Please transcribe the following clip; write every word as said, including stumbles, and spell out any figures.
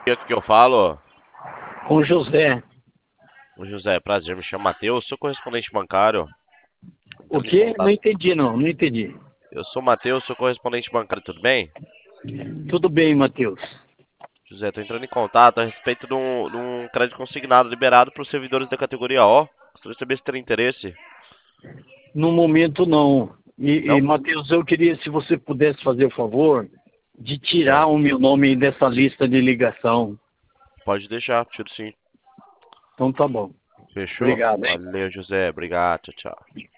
dia que eu falo. Com José. Ô José, prazer, me chamo Matheus, sou correspondente bancário. O Entrando em quê? Não contato. entendi, não. Não entendi. Eu sou Matheus, sou correspondente bancário, tudo bem? Tudo bem, Matheus. José, tô entrando em contato a respeito de um, de um crédito consignado liberado para os servidores da categoria O. Gostaria de saber se tem interesse. No momento, não. E, e Não? Matheus, eu queria, se você pudesse fazer o favor, de tirar Certo. o meu nome dessa lista de ligação. Pode deixar, tiro sim. Então tá bom. Fechou? Obrigado, hein? Valeu, José. Obrigado, tchau, tchau.